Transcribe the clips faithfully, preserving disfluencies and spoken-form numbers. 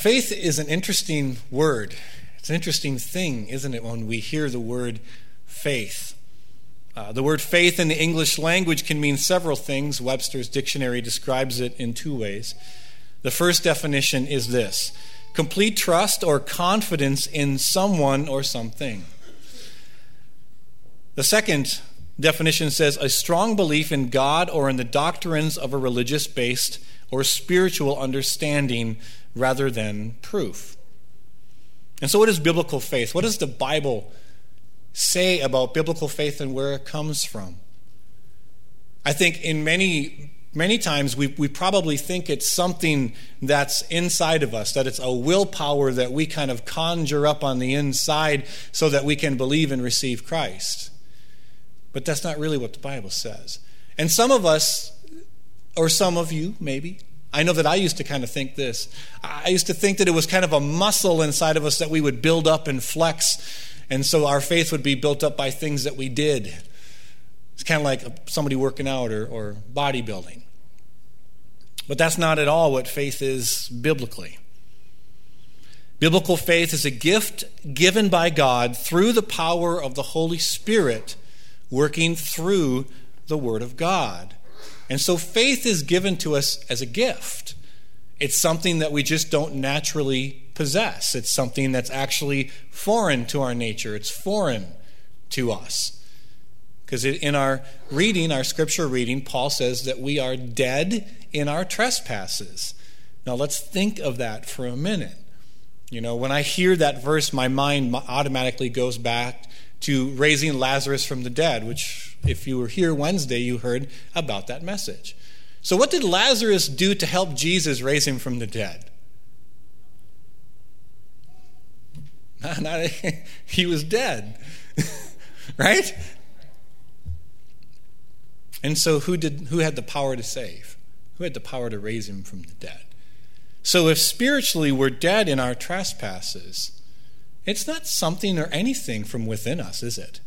Faith is an interesting word. It's an interesting thing, isn't it, when we hear the word faith? Uh, the word faith in the English language can mean several things. Webster's dictionary describes it in two ways. The first definition is this: complete trust or confidence in someone or something. The second definition says a strong belief in God or in the doctrines of a religious-based or spiritual understanding rather than proof. And so what is biblical faith? What does the Bible say about biblical faith and where it comes from? I think in many, many times we, we probably think it's something that's inside of us, that it's a willpower that we kind of conjure up on the inside so that we can believe and receive Christ. But that's not really what the Bible says. And some of us, or some of you maybe, I know that I used to kind of think this. I used to think that it was kind of a muscle inside of us that we would build up and flex. And so our faith would be built up by things that we did. It's kind of like somebody working out or, or bodybuilding. But that's not at all what faith is biblically. Biblical faith is a gift given by God through the power of the Holy Spirit working through the Word of God. And so faith is given to us as a gift. It's something that we just don't naturally possess. It's something that's actually foreign to our nature. It's foreign to us. Because in our reading, our scripture reading, Paul says that we are dead in our trespasses. Now let's think of that for a minute. You know, when I hear that verse, my mind automatically goes back to raising Lazarus from the dead, which if you were here Wednesday, you heard about that message. So what did Lazarus do to help Jesus raise him from the dead? Not, not, he was dead, right? And so who did? Who had the power to save? Who had the power to raise him from the dead? So if spiritually we're dead in our trespasses, it's not something or anything from within us, is it?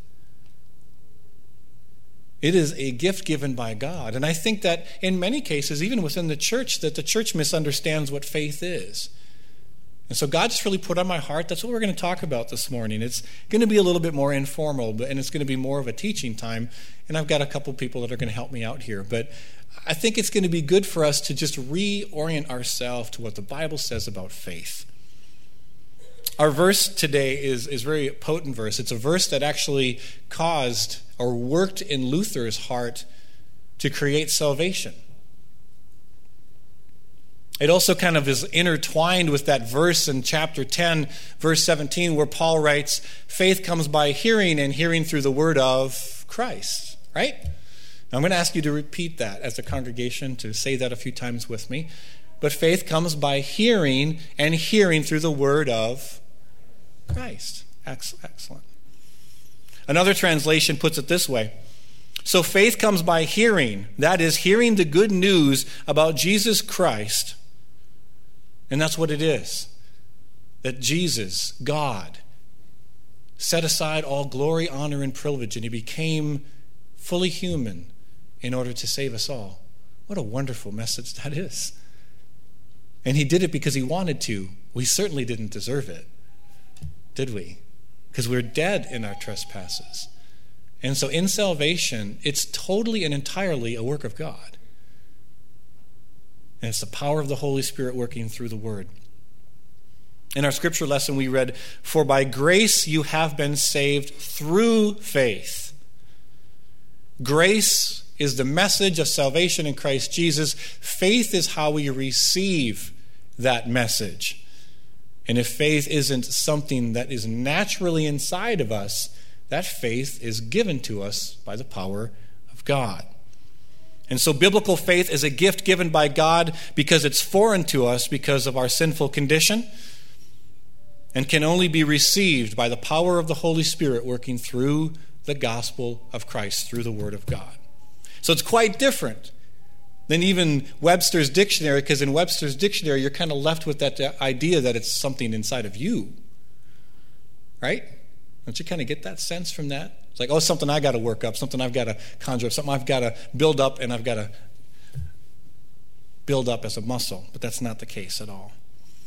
It is a gift given by God. And I think that in many cases, even within the church, that the church misunderstands what faith is. And so God just really put on my heart, that's what we're going to talk about this morning. It's going to be a little bit more informal, and it's going to be more of a teaching time. And I've got a couple people that are going to help me out here. But I think it's going to be good for us to just reorient ourselves to what the Bible says about faith. Our verse today is, is a very potent verse. It's a verse that actually caused or worked in Luther's heart to create salvation. It also kind of is intertwined with that verse in chapter ten, verse seventeen, where Paul writes, faith comes by hearing, and hearing through the word of Christ, right? Now I'm going to ask you to repeat that as a congregation, to say that a few times with me. But faith comes by hearing, and hearing through the word of Christ. Excellent. Another translation puts it this way. So faith comes by hearing, that is, hearing the good news about Jesus Christ. And that's what it is. That Jesus, God, set aside all glory, honor, and privilege, and he became fully human in order to save us all. What a wonderful message that is. And he did it because he wanted to. We certainly didn't deserve it, did we? Because we're dead in our trespasses. And so in salvation, it's totally and entirely a work of God. And it's the power of the Holy Spirit working through the Word. In our scripture lesson, we read, for by grace you have been saved through faith. Grace is the message of salvation in Christ Jesus. Faith is how we receive that message. And if faith isn't something that is naturally inside of us, that faith is given to us by the power of God. And so biblical faith is a gift given by God because it's foreign to us because of our sinful condition, and can only be received by the power of the Holy Spirit working through the gospel of Christ, through the Word of God. So it's quite different than even Webster's dictionary, because in Webster's dictionary, you're kind of left with that idea that it's something inside of you. Right? Don't you kind of get that sense from that? It's like, oh, something I got to work up, something I've got to conjure up, something I've got to build up, and I've got to build up as a muscle. But that's not the case at all.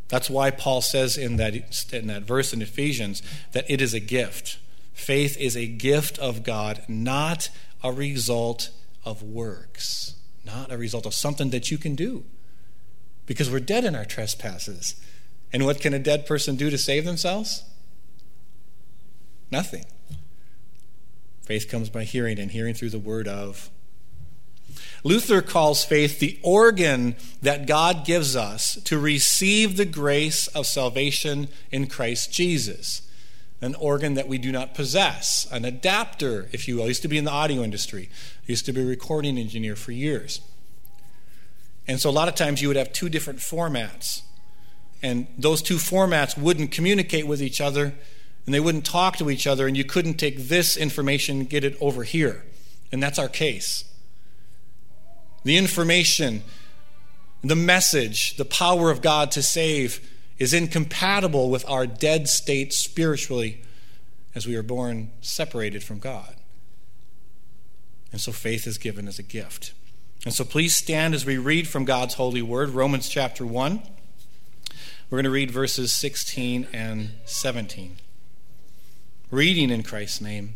That's why Paul says in that, in that verse in Ephesians that it is a gift. Faith is a gift of God, not a result of works, not a result of something that you can do. Because we're dead in our trespasses. And what can a dead person do to save themselves? Nothing. Faith comes by hearing, and hearing through the word of. Luther calls faith the organ that God gives us to receive the grace of salvation in Christ Jesus. An organ that we do not possess, an adapter, if you will. I used to be in the audio industry. I used to be a recording engineer for years. And so a lot of times you would have two different formats. And those two formats wouldn't communicate with each other, and they wouldn't talk to each other, and you couldn't take this information and get it over here. And that's our case. The information, the message, the power of God to save is incompatible with our dead state spiritually as we are born separated from God. And so faith is given as a gift. And so please stand as we read from God's holy word, Romans chapter one. We're going to read verses sixteen and seventeen. Reading in Christ's name.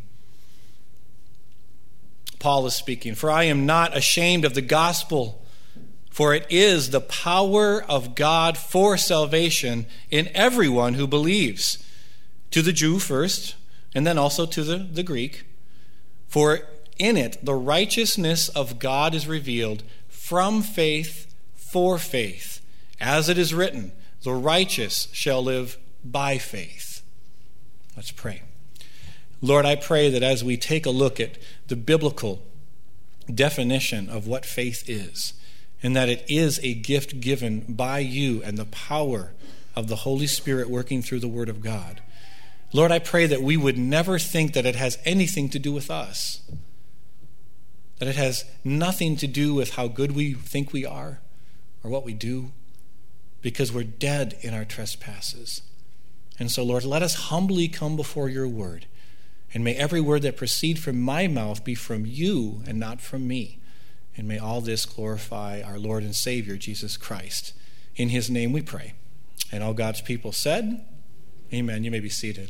Paul is speaking. For I am not ashamed of the gospel, for it is the power of God for salvation in everyone who believes, to the Jew first, and then also to the, the Greek. For in it the righteousness of God is revealed from faith for faith. As it is written, the righteous shall live by faith. Let's pray. Lord, I pray that as we take a look at the biblical definition of what faith is, and that it is a gift given by you and the power of the Holy Spirit working through the Word of God, Lord, I pray that we would never think that it has anything to do with us, that it has nothing to do with how good we think we are or what we do, because we're dead in our trespasses. And so, Lord, let us humbly come before your word. And may every word that proceed from my mouth be from you and not from me. And may all this glorify our Lord and Savior, Jesus Christ. In his name we pray. And all God's people said, amen. You may be seated.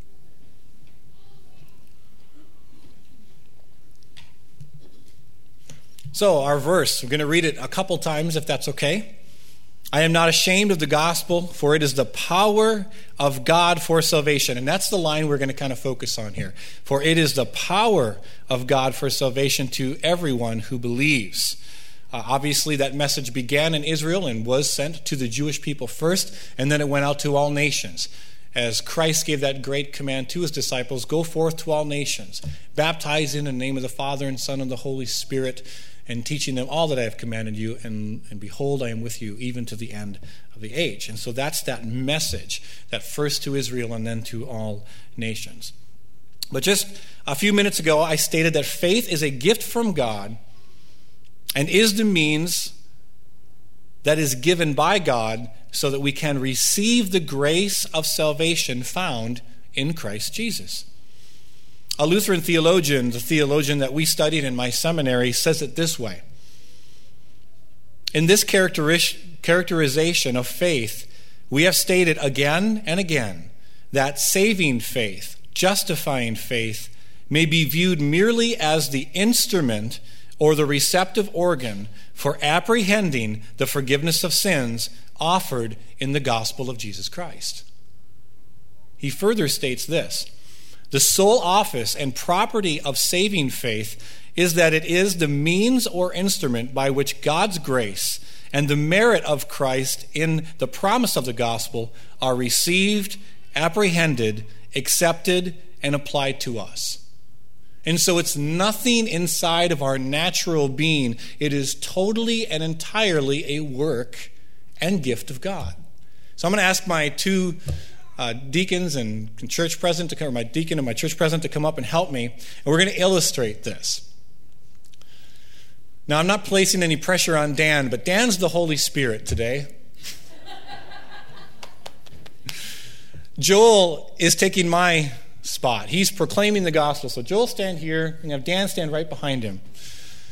So our verse, we're going to read it a couple times if that's okay. I am not ashamed of the gospel, for it is the power of God for salvation. And that's the line we're going to kind of focus on here. For it is the power of God for salvation to everyone who believes. Uh, obviously, that message began in Israel and was sent to the Jewish people first, and then it went out to all nations. As Christ gave that great command to his disciples, go forth to all nations, baptize in the name of the Father and Son and the Holy Spirit, and teaching them all that I have commanded you, and, and behold, I am with you even to the end of the age. And so that's that message, that first to Israel and then to all nations. But just a few minutes ago, I stated that faith is a gift from God and is the means that is given by God so that we can receive the grace of salvation found in Christ Jesus. A Lutheran theologian, the theologian that we studied in my seminary, says it this way. In this characterization of faith, we have stated again and again that saving faith, justifying faith, may be viewed merely as the instrument or the receptive organ for apprehending the forgiveness of sins offered in the gospel of Jesus Christ. He further states this. The sole office and property of saving faith is that it is the means or instrument by which God's grace and the merit of Christ in the promise of the gospel are received, apprehended, accepted, and applied to us. And so it's nothing inside of our natural being. It is totally and entirely a work and gift of God. So I'm going to ask my two Uh, deacons and church president to come, or my deacon and my church president to come up and help me, and we're going to illustrate this. Now, I'm not placing any pressure on Dan, but Dan's the Holy Spirit today. Joel is taking my spot. He's proclaiming the gospel. So Joel, stand here, and have Dan stand right behind him.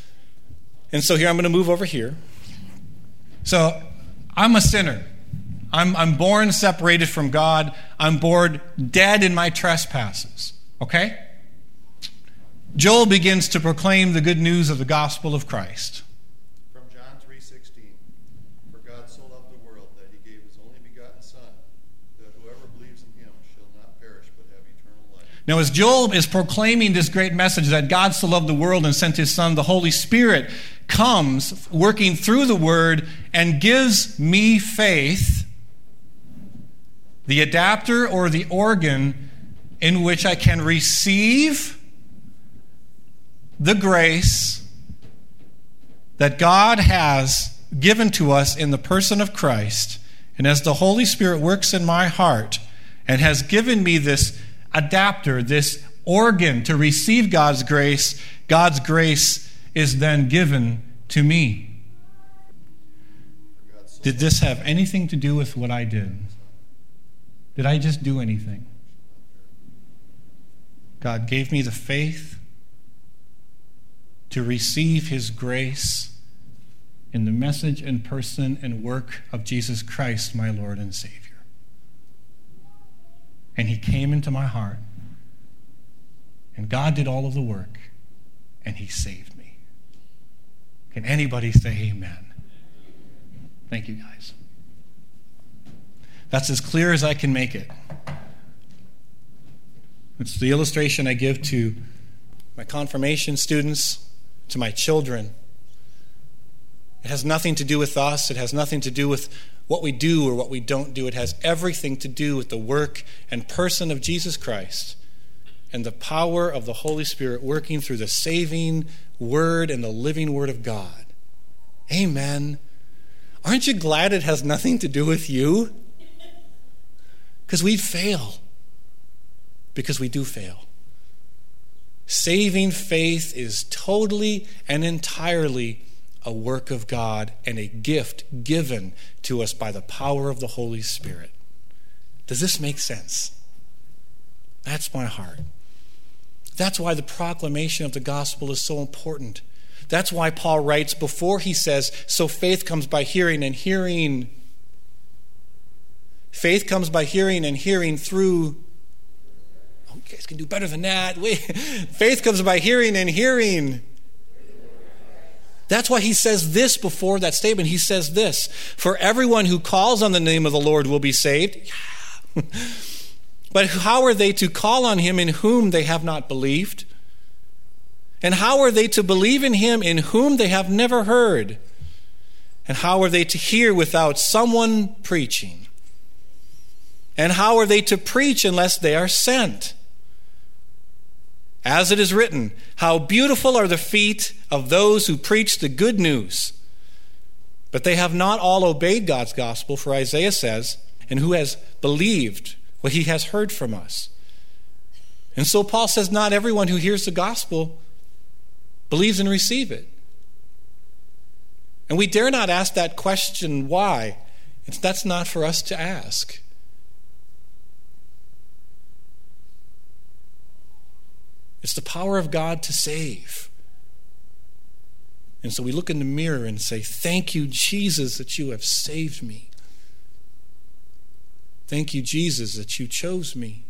And so here, I'm going to move over here. So I'm a sinner. I'm, I'm born separated from God. I'm born dead in my trespasses. Okay? Joel begins to proclaim the good news of the gospel of Christ. From John three sixteen, for God so loved the world that he gave his only begotten Son, that whoever believes in him shall not perish but have eternal life. Now, as Joel is proclaiming this great message that God so loved the world and sent his Son, the Holy Spirit comes working through the Word and gives me faith, the adapter or the organ in which I can receive the grace that God has given to us in the person of Christ. And as the Holy Spirit works in my heart and has given me this adapter, this organ to receive God's grace, God's grace is then given to me. Did this have anything to do with what I did? Did I just do anything? God gave me the faith to receive his grace in the message and person and work of Jesus Christ, my Lord and Savior. And he came into my heart, and God did all of the work, and he saved me. Can anybody say amen? Thank you, guys. That's as clear as I can make it. It's the illustration I give to my confirmation students, to my children. It has nothing to do with us. It has nothing to do with what we do or what we don't do. It has everything to do with the work and person of Jesus Christ and the power of the Holy Spirit working through the saving Word and the living Word of God. Amen. Aren't you glad it has nothing to do with you? Because we fail. Because we do fail. Saving faith is totally and entirely a work of God and a gift given to us by the power of the Holy Spirit. Does this make sense? That's my heart. That's why the proclamation of the gospel is so important. That's why Paul writes before he says, so faith comes by hearing and hearing. Faith comes by hearing and hearing through. Oh, you guys can do better than that. Wait. Faith comes by hearing and hearing. That's why he says this before that statement. He says this, for everyone who calls on the name of the Lord will be saved. Yeah. But how are they to call on him in whom they have not believed? And how are they to believe in him in whom they have never heard? And how are they to hear without someone preaching? And how are they to preach unless they are sent? As it is written, how beautiful are the feet of those who preach the good news. But they have not all obeyed God's gospel, for Isaiah says, and who has believed what he has heard from us. And so Paul says not everyone who hears the gospel believes and receives it. And we dare not ask that question, why? It's, that's not for us to ask. It's the power of God to save. And so we look in the mirror and say, thank you, Jesus, that you have saved me. Thank you, Jesus, that you chose me.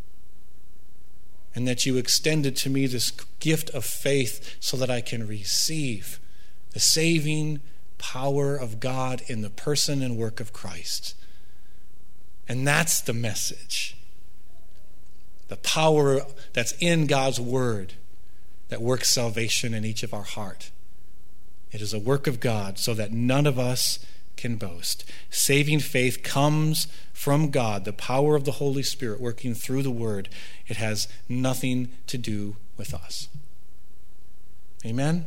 And that you extended to me this gift of faith so that I can receive the saving power of God in the person and work of Christ. And that's the message. The power that's in God's Word that works salvation in each of our heart. It is a work of God so that none of us can boast. Saving faith comes from God, the power of the Holy Spirit working through the Word. It has nothing to do with us. Amen?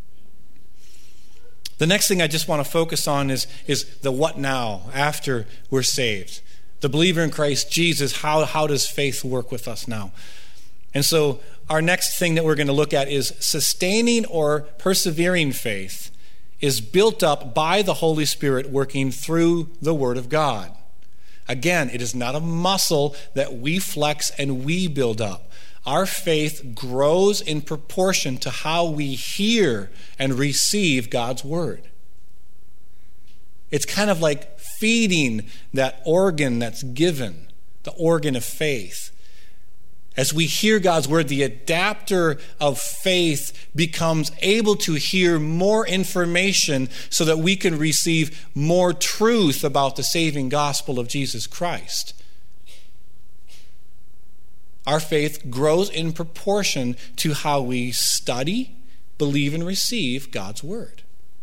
The next thing I just want to focus on is, is the what now, after we're saved. The believer in Christ Jesus, how, how does faith work with us now? And so our next thing that we're going to look at is sustaining or persevering faith is built up by the Holy Spirit working through the Word of God. Again, it is not a muscle that we flex and we build up. Our faith grows in proportion to how we hear and receive God's Word. It's kind of like feeding that organ that's given, the organ of faith. As we hear God's word, the adapter of faith becomes able to hear more information so that we can receive more truth about the saving gospel of Jesus Christ. Our faith grows in proportion to how we study, believe, and receive God's word.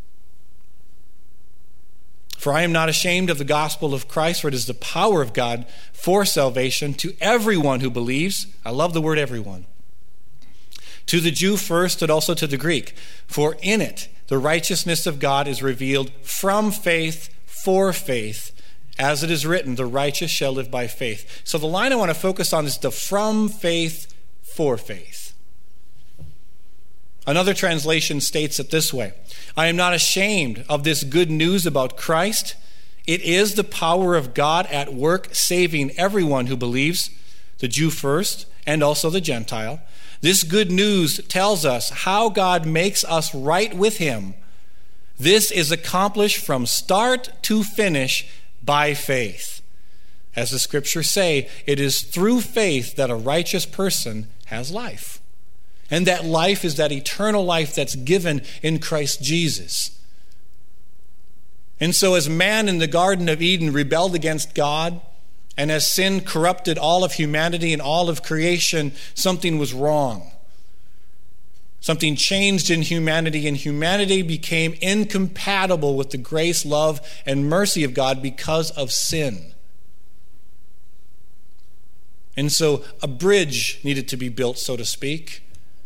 For I am not ashamed of the gospel of Christ, for it is the power of God for salvation to everyone who believes. I love the word everyone. To the Jew first, and also to the Greek. For in it the righteousness of God is revealed from faith for faith. As it is written, the righteous shall live by faith. So the line I want to focus on is the from faith for faith. Another translation states it this way: I am not ashamed of this good news about Christ. It is the power of God at work, saving everyone who believes, the Jew first, and also the Gentile. This good news tells us how God makes us right with him. This is accomplished from start to finish by faith. As the scriptures say, it is through faith that a righteous person has life. And that life is that eternal life that's given in Christ Jesus. And so as man in the Garden of Eden rebelled against God, and as sin corrupted all of humanity and all of creation, something was wrong. Something changed in humanity, and humanity became incompatible with the grace, love, and mercy of God because of sin. And so a bridge needed to be built, so to speak.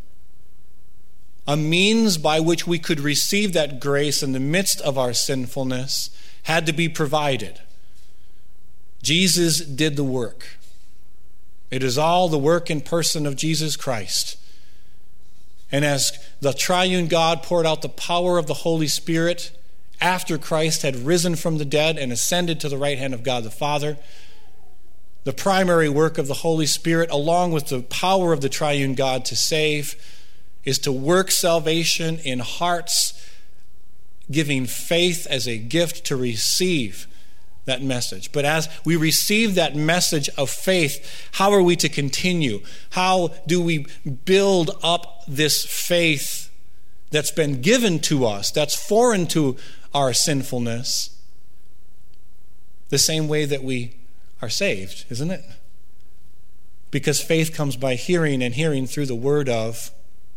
A means by which we could receive that grace in the midst of our sinfulness had to be provided. Jesus did the work. It is all the work and person of Jesus Christ. And as the triune God poured out the power of the Holy Spirit after Christ had risen from the dead and ascended to the right hand of God the Father, the primary work of the Holy Spirit, along with the power of the triune God to save, is to work salvation in hearts, giving faith as a gift to receive that message. But as we receive that message of faith, how are we to continue? How do we build up this faith that's been given to us, that's foreign to our sinfulness, the same way that we are saved, isn't it? Because faith comes by hearing, and hearing through the word of.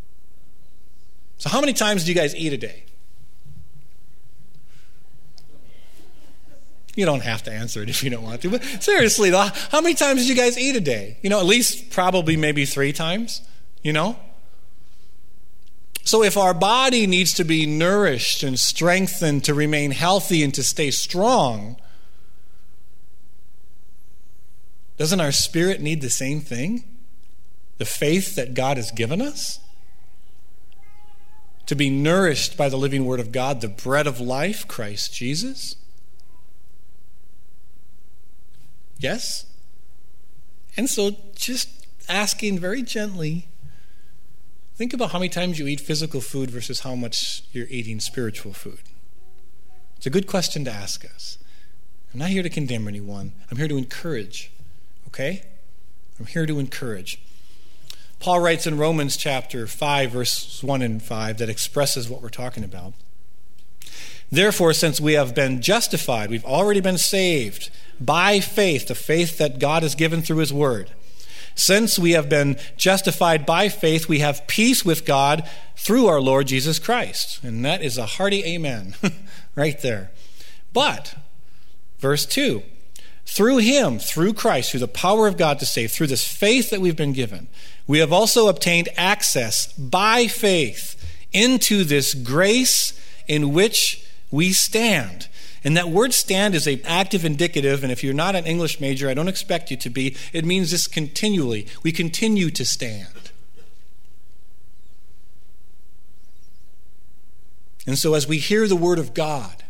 So how many times do you guys eat a day? You don't have to answer it if you don't want to. But seriously, though, how many times do you guys eat a day? You know, at least probably maybe three times, you know? So if our body needs to be nourished and strengthened to remain healthy and to stay strong, doesn't our spirit need the same thing? The faith that God has given us? To be nourished by the living word of God, the bread of life, Christ Jesus? Yes? And so just asking very gently, think about how many times you eat physical food versus how much you're eating spiritual food. It's a good question to ask us. I'm not here to condemn anyone. I'm here to encourage. Okay? I'm here to encourage. Paul writes in Romans chapter five, verses one and five, that expresses what we're talking about. Therefore, since we have been justified, we've already been saved by faith, the faith that God has given through his word. Since we have been justified by faith, we have peace with God through our Lord Jesus Christ. And that is a hearty amen right there. But, verse two, through him, through Christ, through the power of God to save, through this faith that we've been given, we have also obtained access by faith into this grace in which we stand. And that word stand is an active indicative, and if you're not an English major, I don't expect you to be. It means this continually. We continue to stand. And so as we hear the word of God,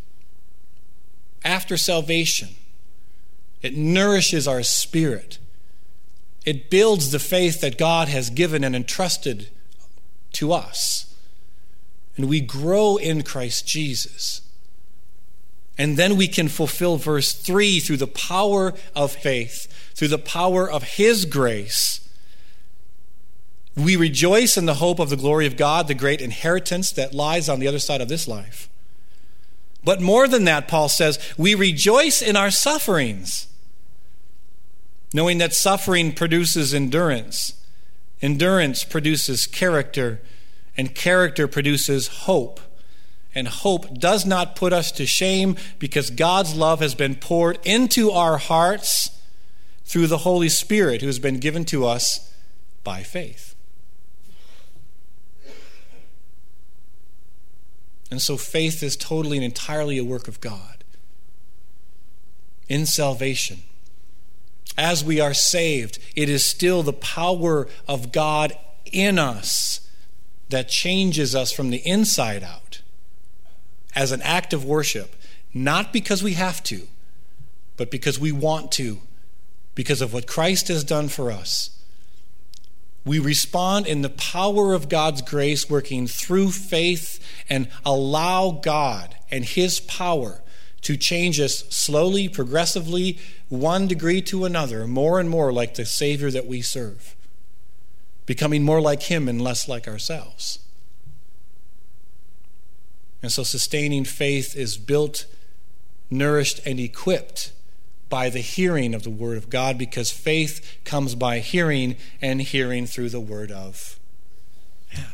after salvation, it nourishes our spirit. It builds the faith that God has given and entrusted to us. And we grow in Christ Jesus. And then we can fulfill verse three through the power of faith, through the power of his grace. We rejoice in the hope of the glory of God, the great inheritance that lies on the other side of this life. But more than that, Paul says, we rejoice in our sufferings, knowing that suffering produces endurance. Endurance produces character, and character produces hope. And hope does not put us to shame because God's love has been poured into our hearts through the Holy Spirit who has been given to us by faith. And so faith is totally and entirely a work of God in salvation. As we are saved, it is still the power of God in us that changes us from the inside out as an act of worship, not because we have to, but because we want to, because of what Christ has done for us. We respond in the power of God's grace working through faith and allow God and his power to change us slowly, progressively, one degree to another, more and more like the Savior that we serve, becoming more like him and less like ourselves. And so sustaining faith is built, nourished, and equipped by the hearing of the Word of God, because faith comes by hearing, and hearing through the Word of. Yeah.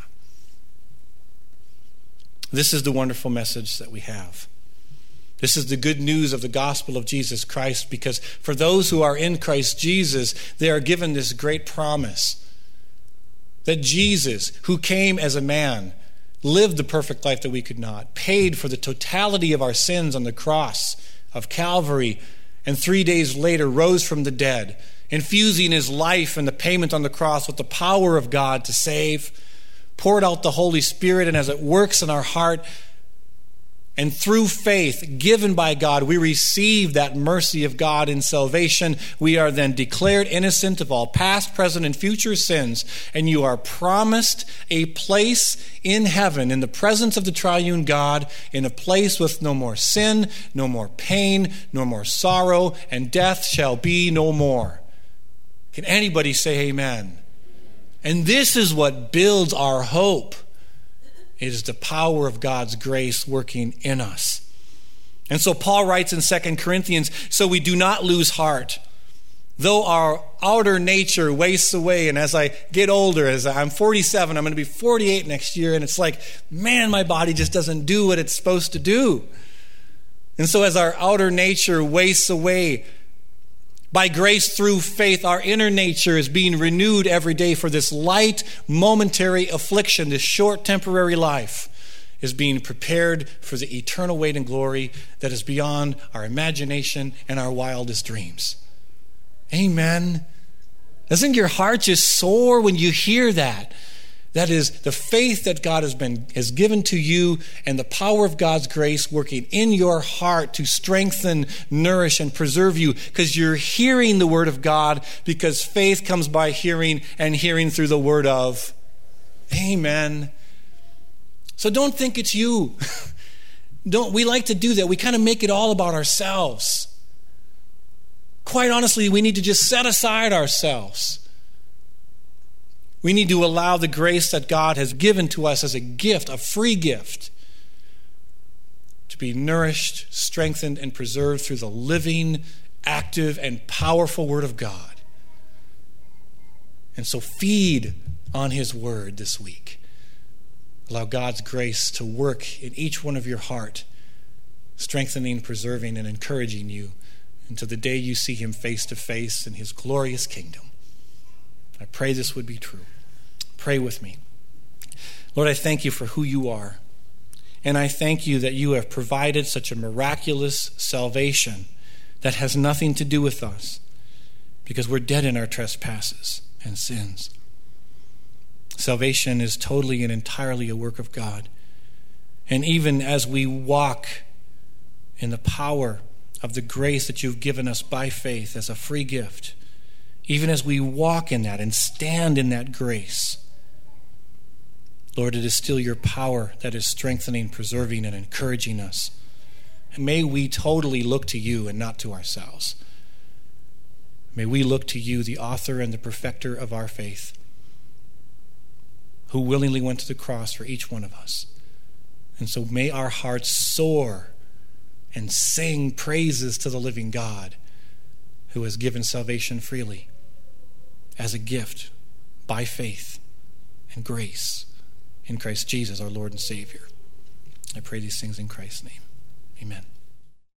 This is the wonderful message that we have. This is the good news of the gospel of Jesus Christ, because for those who are in Christ Jesus, they are given this great promise that Jesus, who came as a man, lived the perfect life that we could not, paid for the totality of our sins on the cross of Calvary, and three days later rose from the dead, infusing his life and the payment on the cross with the power of God to save, poured out the Holy Spirit, and as it works in our heart, and through faith given by God, we receive that mercy of God in salvation. We are then declared innocent of all past, present, and future sins. And you are promised a place in heaven, in the presence of the triune God, in a place with no more sin, no more pain, no more sorrow, and death shall be no more. Can anybody say amen? And this is what builds our hope. It is the power of God's grace working in us. And so Paul writes in Second Corinthians, so we do not lose heart. Though our outer nature wastes away, and as I get older, as I'm forty-seven, I'm going to be forty-eight next year, and it's like, man, my body just doesn't do what it's supposed to do. And so as our outer nature wastes away, by grace through faith, our inner nature is being renewed every day, for this light, momentary affliction, this short, temporary life, is being prepared for the eternal weight and glory that is beyond our imagination and our wildest dreams. Amen. Doesn't your heart just soar when you hear that? That is the faith that God has been has given to you, and the power of God's grace working in your heart to strengthen, nourish, and preserve you, because you're hearing the Word of God, because faith comes by hearing, and hearing through the Word of. Amen. So don't think it's you. Don't we like to do that? We kind of make it all about ourselves. Quite honestly, we need to just set aside ourselves. We need to allow the grace that God has given to us as a gift, a free gift, to be nourished, strengthened, and preserved through the living, active, and powerful Word of God. And so feed on His Word this week. Allow God's grace to work in each one of your heart, strengthening, preserving, and encouraging you until the day you see Him face to face in His glorious kingdom. I pray this would be true. Pray with me. Lord, I thank you for who you are. And I thank you that you have provided such a miraculous salvation that has nothing to do with us, because we're dead in our trespasses and sins. Salvation is totally and entirely a work of God. And even as we walk in the power of the grace that you've given us by faith as a free gift, even as we walk in that and stand in that grace, Lord, it is still your power that is strengthening, preserving, and encouraging us. May we totally look to you and not to ourselves. May we look to you, the author and the perfecter of our faith, who willingly went to the cross for each one of us. And so may our hearts soar and sing praises to the living God, who has given salvation freely as a gift by faith and grace in Christ Jesus, our Lord and Savior. I pray these things in Christ's name. Amen.